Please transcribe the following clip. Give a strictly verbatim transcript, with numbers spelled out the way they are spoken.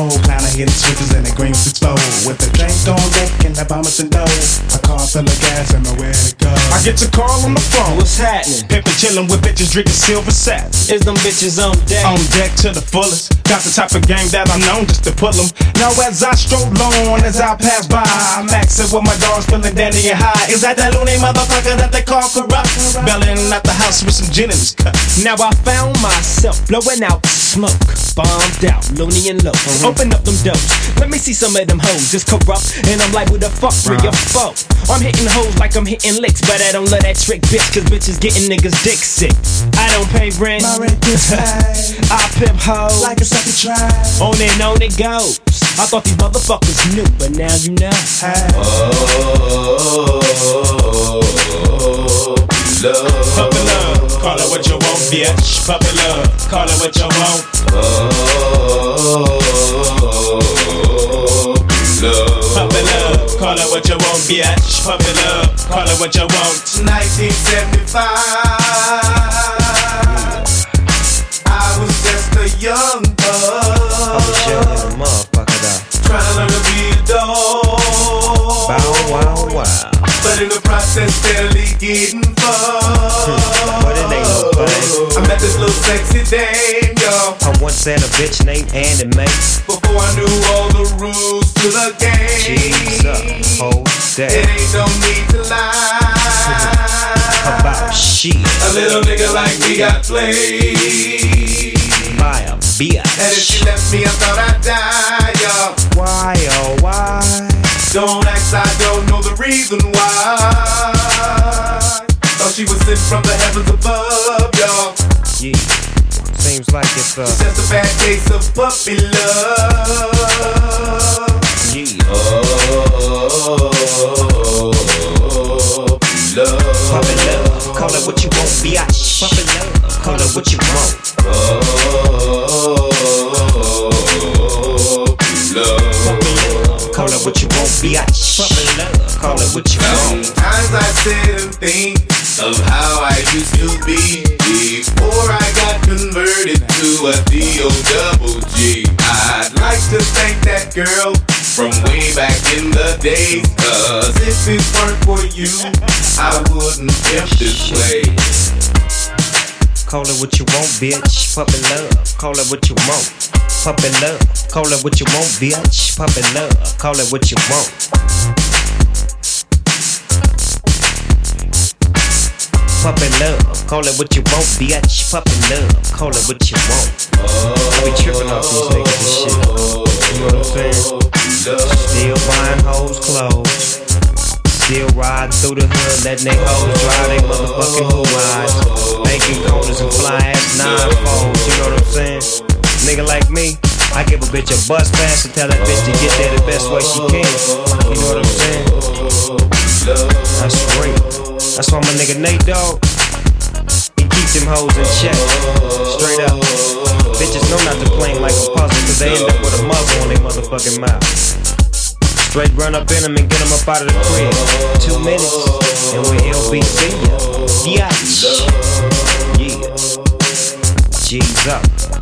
cold. Clown hitting switches and the green six fold. With the drink on deck and the bombers and dough. A car full of gas and nowhere to go. I get your call on the phone. What's happening? Pimpin' chillin' with bitches drinking silver saps. Is them bitches on deck? On deck to the fullest. Got the type of game that I'm known just to pull them. Now as I stroll on, as I pass by, I'm maxing with my dogs feeling dandy and high. Is that that loony motherfucker that they call corrupt? Belling out the house with some gin in his cup. Now I found myself blowing out smoke. Bombed out, loony and low. Mm-hmm. Open up them doors. Let me see some of them hoes. It's corrupt. And I'm like, who the fuck for your foe? I'm hitting hoes like I'm hitting licks. But I don't love that trick, bitch. Cause bitches getting niggas dick sick. I don't pay rent. My rent gets paid. I pimp hoes. Like a second try. On and on it goes. I thought these motherfuckers knew. But now you know. Hey. Oh, love. Puppy love. Call it what you want, bitch. Puppy love. Call it what you want. Oh, love. Puppy love. Call it what you want, bitch. Puppy love. Call it what you want. nineteen seventy-five. I was just a young bug. I was young as a motherfucker though. Trying to learn to be a dog. Bow wow wow. But in the process, steadily getting fucked. But it ain't no fun. I met this little sexy dame, yo. I once had a bitch named Andy May. Before I knew all the rules to the game. Jesus, hold It that. ain't no need to lie. About shit. A little nigga like me got played. By a bitch. And if she left me, I thought I'd die, yo. Why, oh, why? Don't ask, I don't know the reason why. Thought she was sent from the heavens above, yo. Yeah, seems like it's uh. It's just a bad case of puppy love. Yeah. Oh, love. Puppy love, call it what you want, bitch. Puppy love, call it what you want. Oh, love. Puppy love, call it what you want, bitch. Puppy love, call it what you want. Sometimes I sit and think of how I used to be before I got converted to a D O double G. I'd like to thank that girl from way back in the day, cause if it weren't for you, I wouldn't pimp this way. Call it what you want, bitch. Puppy love, call it what you want. Puppy love, call it what you want, bitch. Puppy love, call it what you want. Puppy love, call it what you want, bitch. Puppy love, call it what you want. I be tripping off these niggas and shit. You know what I'm saying? Still buying hoes clothes. Still riding through the hood, letting they hoes drive they motherfucking hood rides. Banking corners and fly ass nine foes, you know what I'm saying? Nigga like me, I give a bitch a bus pass and tell that bitch to get there the best way she can. You know what I'm saying? That's real. That's why my nigga Nate Dogg, he keeps them hoes in check. Straight up. Bitches know not to play like a puzzle, cause they end up with a muzzle on their motherfucking mouth. Straight run up in them and get them up out of the crib. Two minutes, and we're L B C ya. Yeah. Yeah. G's up.